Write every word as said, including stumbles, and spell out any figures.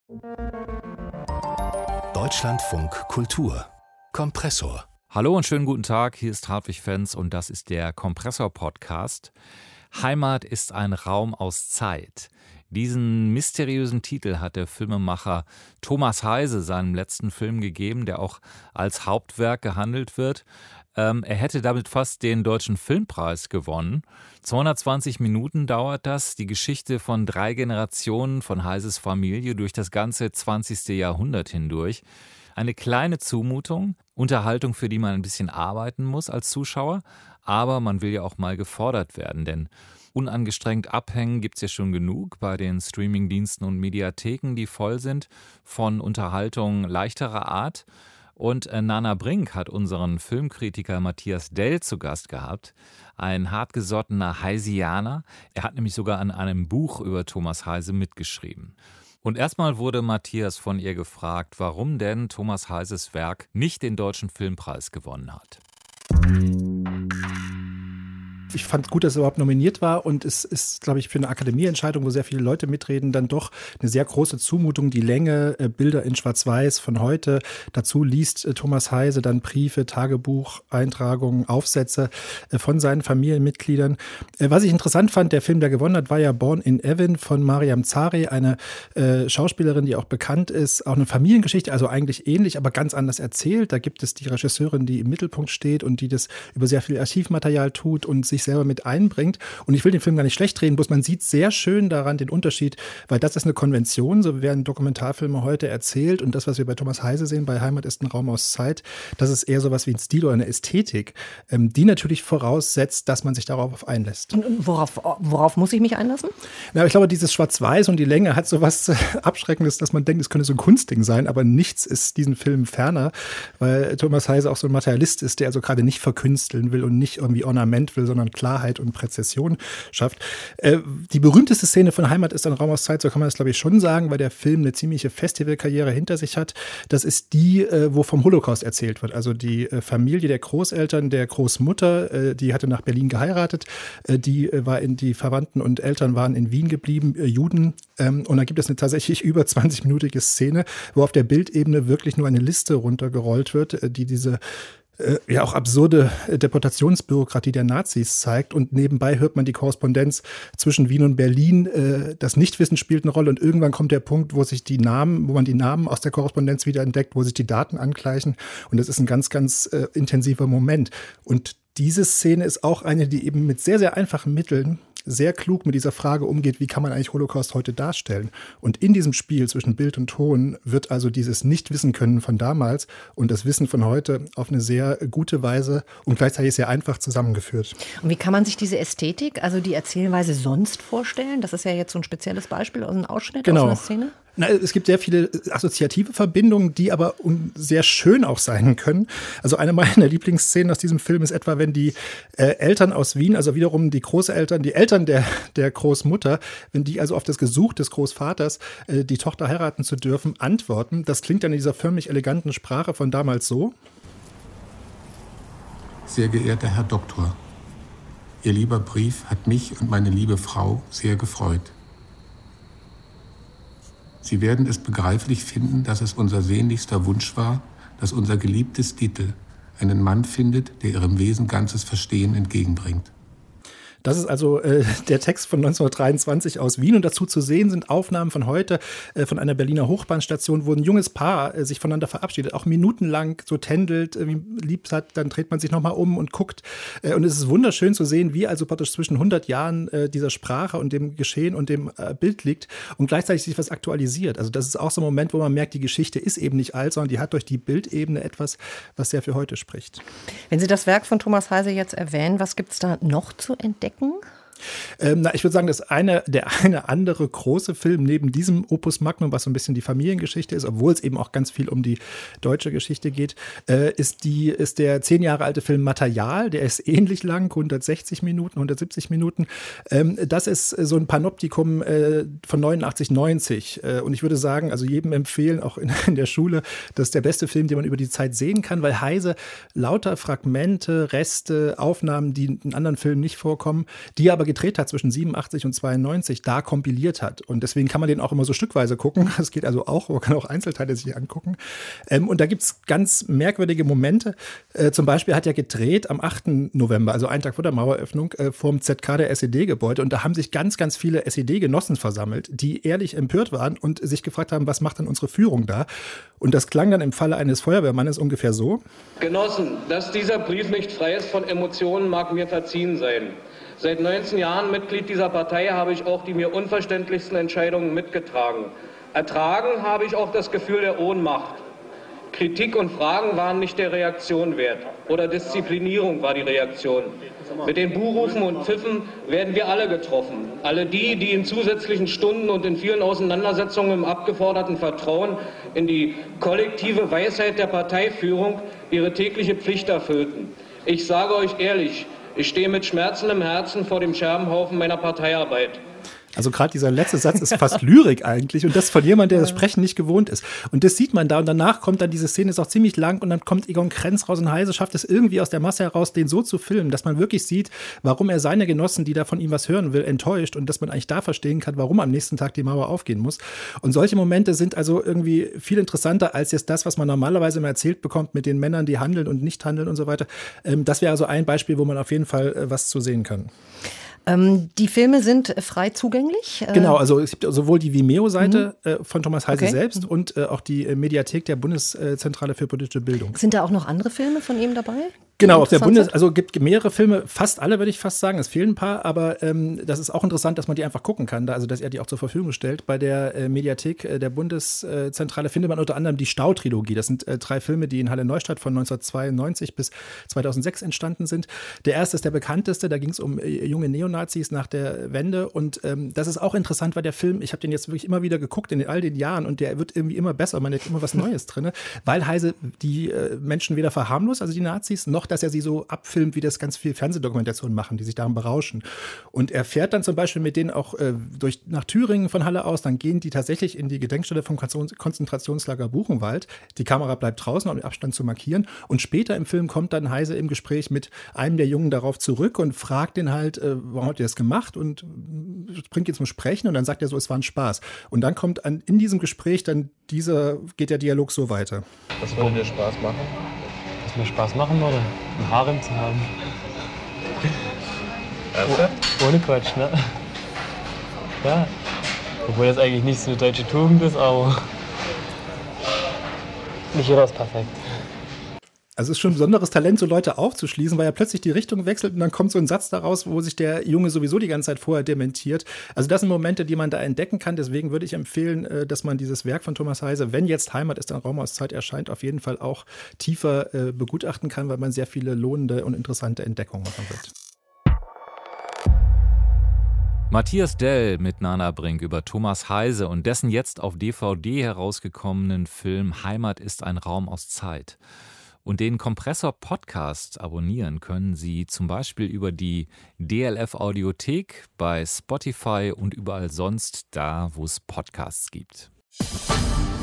Deutschlandfunk Kultur Kompressor. Hallo und schönen guten Tag, hier ist Hartwig Fenz und das ist der Kompressor-Podcast. Heimat ist ein Raum aus Zeit. Diesen mysteriösen Titel hat der Filmemacher Thomas Heise seinem letzten Film gegeben, der auch als Hauptwerk gehandelt wird. Ähm, er hätte damit fast den Deutschen Filmpreis gewonnen. zweihundertzwanzig Minuten dauert das, die Geschichte von drei Generationen von Heises Familie durch das ganze zwanzigste Jahrhundert hindurch. Eine kleine Zumutung, Unterhaltung, für die man ein bisschen arbeiten muss als Zuschauer, aber man will ja auch mal gefordert werden, denn unangestrengt abhängen gibt es ja schon genug bei den Streamingdiensten und Mediatheken, die voll sind von Unterhaltung leichterer Art. Und äh, Nana Brink hat unseren Filmkritiker Matthias Dell zu Gast gehabt, ein hartgesottener Heisianer. Er hat nämlich sogar an einem Buch über Thomas Heise mitgeschrieben. Und erstmal wurde Matthias von ihr gefragt, warum denn Thomas Heises Werk nicht den Deutschen Filmpreis gewonnen hat. Ich fand es gut, dass es überhaupt nominiert war, und es ist, glaube ich, für eine Akademieentscheidung, wo sehr viele Leute mitreden, dann doch eine sehr große Zumutung. Die Länge, äh, Bilder in Schwarz-Weiß von heute. Dazu liest äh, Thomas Heise dann Briefe, Tagebuch, Eintragungen, Aufsätze äh, von seinen Familienmitgliedern. Äh, was ich interessant fand, der Film, der gewonnen hat, war ja Born in Evin von Mariam Zari, eine äh, Schauspielerin, die auch bekannt ist. Auch eine Familiengeschichte, also eigentlich ähnlich, aber ganz anders erzählt. Da gibt es die Regisseurin, die im Mittelpunkt steht und die das über sehr viel Archivmaterial tut und sich selber mit einbringt. Und ich will den Film gar nicht schlecht reden, bloß man sieht sehr schön daran den Unterschied, weil das ist eine Konvention, so werden Dokumentarfilme heute erzählt, und das, was wir bei Thomas Heise sehen, bei Heimat ist ein Raum aus Zeit, das ist eher sowas wie ein Stil oder eine Ästhetik, ähm, die natürlich voraussetzt, dass man sich darauf einlässt. Und worauf, worauf muss ich mich einlassen? Na, ich glaube, dieses Schwarz-Weiß und die Länge hat sowas Abschreckendes, dass man denkt, es könnte so ein Kunstding sein, aber nichts ist diesen Film ferner, weil Thomas Heise auch so ein Materialist ist, der also gerade nicht verkünsteln will und nicht irgendwie Ornament will, sondern Klarheit und Präzision schafft. Äh, die berühmteste Szene von Heimat ist ein Raum aus Zeit, so kann man das, glaube ich, schon sagen, weil der Film eine ziemliche Festivalkarriere hinter sich hat. Das ist die, äh, wo vom Holocaust erzählt wird. Also die äh, Familie der Großeltern, der Großmutter, äh, die hatte nach Berlin geheiratet, äh, die äh, war in die Verwandten und Eltern waren in Wien geblieben, äh, Juden. Ähm, und da gibt es eine tatsächlich über zwanzig-minütige Szene, wo auf der Bildebene wirklich nur eine Liste runtergerollt wird, äh, die diese Äh, ja auch absurde Deportationsbürokratie der Nazis zeigt, und nebenbei hört man die Korrespondenz zwischen Wien und Berlin. Äh, das Nichtwissen spielt eine Rolle, und irgendwann kommt der Punkt, wo sich die Namen, wo man die Namen aus der Korrespondenz wieder entdeckt, wo sich die Daten angleichen, und das ist ein ganz, ganz äh, intensiver Moment. Und diese Szene ist auch eine, die eben mit sehr, sehr einfachen Mitteln sehr klug mit dieser Frage umgeht, wie kann man eigentlich Holocaust heute darstellen. Und in diesem Spiel zwischen Bild und Ton wird also dieses Nicht-Wissen-Können von damals und das Wissen von heute auf eine sehr gute Weise und gleichzeitig sehr einfach zusammengeführt. Und wie kann man sich diese Ästhetik, also die Erzählweise sonst vorstellen? Das ist ja jetzt so ein spezielles Beispiel aus einem Ausschnitt genau. aus einer Szene. Na, es gibt sehr viele assoziative Verbindungen, die aber sehr schön auch sein können. Also eine meiner Lieblingsszenen aus diesem Film ist etwa, wenn die äh, Eltern aus Wien, also wiederum die Großeltern, die Eltern der, der Großmutter, wenn die also auf das Gesuch des Großvaters, äh, die Tochter heiraten zu dürfen, antworten. Das klingt dann in dieser förmlich eleganten Sprache von damals so. Sehr geehrter Herr Doktor, Ihr lieber Brief hat mich und meine liebe Frau sehr gefreut. Sie werden es begreiflich finden, dass es unser sehnlichster Wunsch war, dass unser geliebtes Dietl einen Mann findet, der ihrem Wesen ganzes Verstehen entgegenbringt. Das ist also äh, der Text von neunzehnhundertdreiundzwanzig aus Wien, und dazu zu sehen sind Aufnahmen von heute äh, von einer Berliner Hochbahnstation, wo ein junges Paar äh, sich voneinander verabschiedet, auch minutenlang so tändelt, äh, lieb hat, dann dreht man sich nochmal um und guckt. Äh, und es ist wunderschön zu sehen, wie also praktisch zwischen hundert Jahren äh, dieser Sprache und dem Geschehen und dem äh, Bild liegt und gleichzeitig sich was aktualisiert. Also das ist auch so ein Moment, wo man merkt, die Geschichte ist eben nicht alt, sondern die hat durch die Bildebene etwas, was sehr für heute spricht. Wenn Sie das Werk von Thomas Heise jetzt erwähnen, was gibt es da noch zu entdecken? Ähm, na, ich würde sagen, dass eine, der eine andere große Film neben diesem Opus Magnum, was so ein bisschen die Familiengeschichte ist, obwohl es eben auch ganz viel um die deutsche Geschichte geht, äh, ist, die, ist der zehn Jahre alte Film Material. Der ist ähnlich lang, hundertsechzig Minuten, hundertsiebzig Minuten. Ähm, das ist so ein Panoptikum äh, von neunundachtzig, neunzig. Äh, und ich würde sagen, also jedem empfehlen, auch in, in der Schule, das ist der beste Film, den man über die Zeit sehen kann, weil Heise lauter Fragmente, Reste, Aufnahmen, die in anderen Filmen nicht vorkommen, die aber gedreht hat zwischen siebenundachtzig und zweiundneunzig, da kompiliert hat. Und deswegen kann man den auch immer so stückweise gucken. Das geht also auch, man kann auch Einzelteile sich angucken. Ähm, und da gibt es ganz merkwürdige Momente. Äh, zum Beispiel hat er gedreht am achten November, also einen Tag vor der Maueröffnung, äh, vorm Z K der S E D-Gebäude. Und da haben sich ganz, ganz viele S E D-Genossen versammelt, die ehrlich empört waren und sich gefragt haben, was macht denn unsere Führung da? Und das klang dann im Falle eines Feuerwehrmannes ungefähr so. Genossen, dass dieser Brief nicht frei ist von Emotionen, mag mir verziehen sein. Seit neunzehn Jahren Mitglied dieser Partei habe ich auch die mir unverständlichsten Entscheidungen mitgetragen. Ertragen habe ich auch das Gefühl der Ohnmacht. Kritik und Fragen waren nicht der Reaktion wert. Oder Disziplinierung war die Reaktion. Mit den Buhrufen und Pfiffen werden wir alle getroffen. Alle die, die in zusätzlichen Stunden und in vielen Auseinandersetzungen im abgeforderten Vertrauen in die kollektive Weisheit der Parteiführung ihre tägliche Pflicht erfüllten. Ich sage euch ehrlich, ich stehe mit Schmerzen im Herzen vor dem Scherbenhaufen meiner Parteiarbeit. Also gerade dieser letzte Satz ist fast Lyrik eigentlich und das von jemandem, der das Sprechen nicht gewohnt ist. Und das sieht man da und danach kommt dann, diese Szene ist auch ziemlich lang und dann kommt Egon Krenz raus und Heise schafft es irgendwie aus der Masse heraus, den so zu filmen, dass man wirklich sieht, warum er seine Genossen, die da von ihm was hören will, enttäuscht und dass man eigentlich da verstehen kann, warum am nächsten Tag die Mauer aufgehen muss. Und solche Momente sind also irgendwie viel interessanter als jetzt das, was man normalerweise immer erzählt bekommt mit den Männern, die handeln und nicht handeln und so weiter. Das wäre also ein Beispiel, wo man auf jeden Fall was zu sehen kann. Ähm, die Filme sind frei zugänglich? Genau, also es gibt sowohl die Vimeo-Seite mhm. äh, von Thomas Heise okay. selbst und äh, auch die äh, Mediathek der Bundeszentrale für politische Bildung. Sind da auch noch andere Filme von ihm dabei? Genau, auf der Bundes, also gibt mehrere Filme, fast alle würde ich fast sagen, es fehlen ein paar, aber ähm, das ist auch interessant, dass man die einfach gucken kann, da, also dass er die auch zur Verfügung stellt. Bei der äh, Mediathek äh, der Bundeszentrale findet man unter anderem die Stau-Trilogie. Das sind äh, drei Filme, die in Halle Neustadt von neunzehnhundertzweiundneunzig bis zweitausendsechs entstanden sind. Der erste ist der bekannteste, da ging es um äh, junge Neonazis nach der Wende und ähm, das ist auch interessant, weil der Film, ich habe den jetzt wirklich immer wieder geguckt in all den Jahren und der wird irgendwie immer besser, man hat immer was Neues drin, weil Heise die äh, Menschen weder verharmlost, also die Nazis, noch dass er sie so abfilmt, wie das ganz viel Fernsehdokumentationen machen, die sich daran berauschen. Und er fährt dann zum Beispiel mit denen auch äh, durch, nach Thüringen von Halle aus, dann gehen die tatsächlich in die Gedenkstätte vom Konzentrationslager Buchenwald. Die Kamera bleibt draußen, um den Abstand zu markieren. Und später im Film kommt dann Heise im Gespräch mit einem der Jungen darauf zurück und fragt den halt, äh, warum habt ihr das gemacht? Und bringt ihn zum Sprechen und dann sagt er so, es war ein Spaß. Und dann kommt an, in diesem Gespräch dann dieser, geht der Dialog so weiter. Was würde dir Spaß machen? Was mir Spaß machen würde, ein Harem zu haben. Oh, ohne Quatsch, ne? Ja. Obwohl das eigentlich nicht so eine deutsche Tugend ist, aber nicht jeder ist perfekt. Also es ist schon ein besonderes Talent, so Leute aufzuschließen, weil er plötzlich die Richtung wechselt und dann kommt so ein Satz daraus, wo sich der Junge sowieso die ganze Zeit vorher dementiert. Also das sind Momente, die man da entdecken kann. Deswegen würde ich empfehlen, dass man dieses Werk von Thomas Heise, wenn jetzt Heimat ist ein Raum aus Zeit erscheint, auf jeden Fall auch tiefer äh, begutachten kann, weil man sehr viele lohnende und interessante Entdeckungen machen wird. Matthias Dell mit Nana Brink über Thomas Heise und dessen jetzt auf D V D herausgekommenen Film Heimat ist ein Raum aus Zeit. Und den Kompressor-Podcast abonnieren können Sie zum Beispiel über die D L F-Audiothek, bei Spotify und überall sonst da, wo es Podcasts gibt.